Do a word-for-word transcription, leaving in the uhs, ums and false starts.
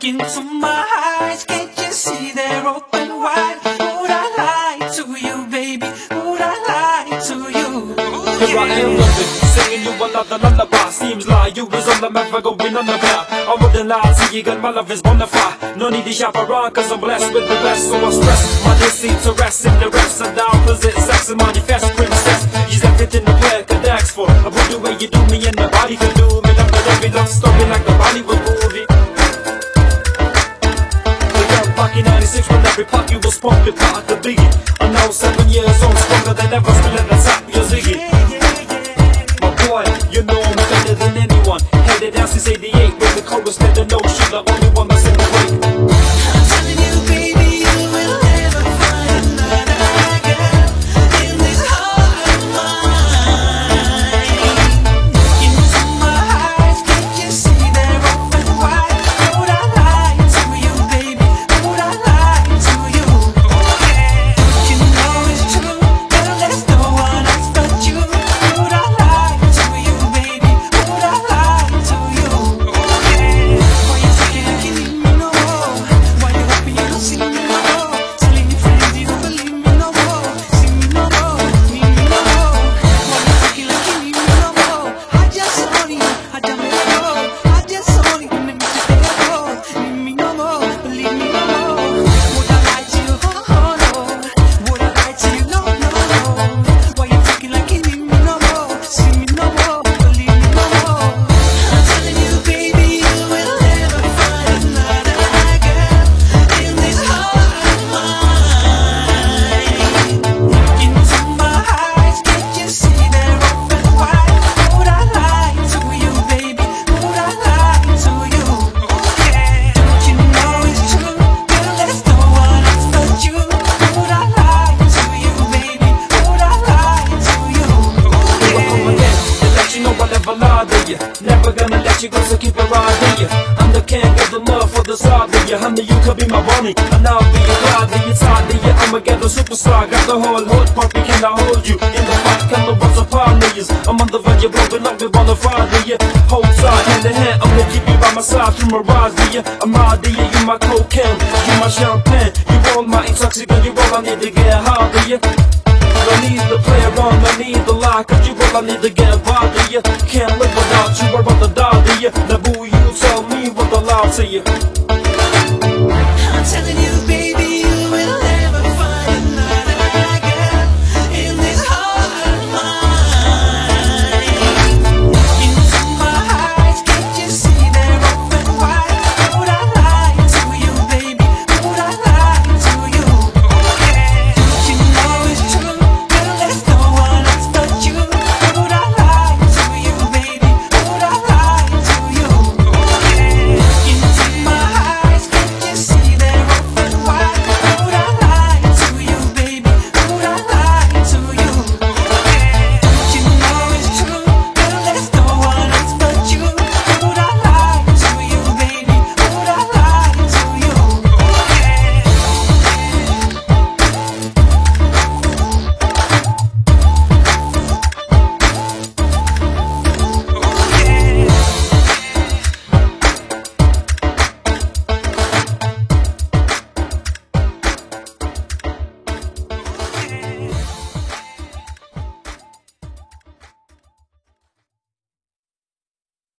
Look into my eyes, can't you see they're open wide? Would I lie to you, baby? Would I lie to you? Here I am loving, singing you another lullaby. Seems like you is all I'm ever going on about. I wouldn't lie to you, girl, my love is bonafide. No need to shop around, cause I'm blessed with the best. So I stress my deceit to rest in the rest. And the opposite sex and manifest princess. She's everything the player could ask for. I would the way you do me and nobody could do me. I'm the every love story like the Bollywood movie. ninety-six when every pop you was pumping part the biggie. I'm now seven years old, stronger than ever, still at the top, you're Ziggy. My boy, you know I'm better than anyone. Headed down since eighty-eight with the chorus, let the no shit, the only one that's in the way. I'm telling you, baby, you will never find another girl in this heart of mine. Look into my eyes, can't you see they're open wide? Would I lie to you, baby? Would I lie to you? You know it's true, girl, there's no one else but you. Would I lie to you, baby? Would I lie to you? Why you talking like you need me no more? Why you hoping you don't see me no more? Telling your friends you don't believe me no more. See me no more, need me no more. Why you talking like you need me no more? I just saw you, I don't know. I just saw you, and it makes you stay at home. Need me no more, believe me no more. Would I lie to you? Oh, oh no. Would I lie to you? No, no, no. Why you talking like you need me no more? See me no more, believe me no more. I'm telling you, baby, you will never find another girl in this heart of mine. Look into my eyes, can't you see they're open wide? Would I lie to you, baby? Would I lie to you? Don't you know it's true? Girl, there's no one else but you. Would I lie to you, baby? Would I lie to you? I come again to let you know I never lie to you. Never gonna let you go, so keep it right to you. I'm the king of the love for the side of you. Honey, you could be my bunny, and I'll be your ride to you, side to you. I'm a ghetto superstar, got the whole hood pumping, can I hold you? In the fight, come the ones of pioneers. I'm on the verge of blowing up, we wanna fire to you. Hold tight, hand in hand, I'm gonna keep you by my side through my rise to you. I'm out to you, you my cocaine, you my champagne. You all my intoxicant, you all I need to get high to you. I need to play around, I need to lie, cause you all I need to get by to you. Can't live without you, I'd rather die to you. Now boo, you tell me what I lie to you. I'm telling you, baby.